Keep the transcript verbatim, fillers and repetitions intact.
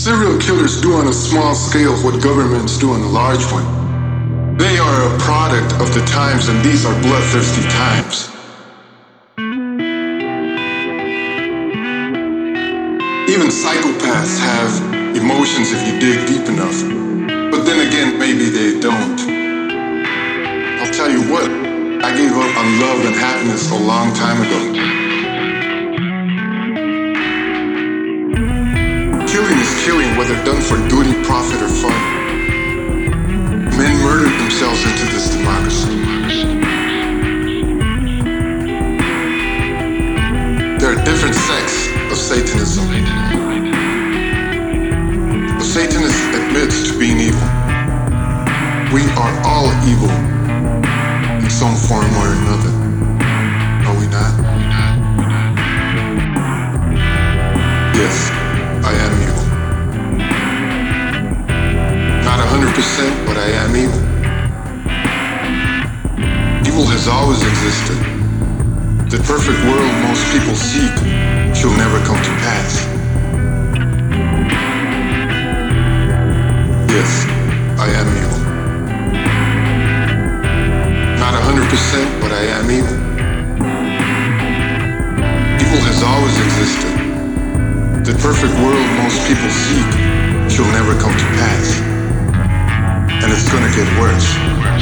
Serial killers do on a small scale what governments do on a large one. They are a product of the times, and these are bloodthirsty times. Even psychopaths have emotions if you dig deep enough. But then again, maybe they don't. I'll tell you what, I gave up on love and happiness a long time ago. Killing is killing, whether done for duty, profit, or fun. Men murdered themselves into this democracy. There are different sects of Satanism. A Satanist admits to being evil. We are all evil in some form or another. Are we not? Yes, I am evil. Not a hundred percent, but I am evil. Evil has always existed. The perfect world most people seek shall never come to pass. Yes, I am evil. Not a hundred percent, but I am evil. Evil has always existed. The perfect world most people seek shall never come to pass. And it's gonna get worse.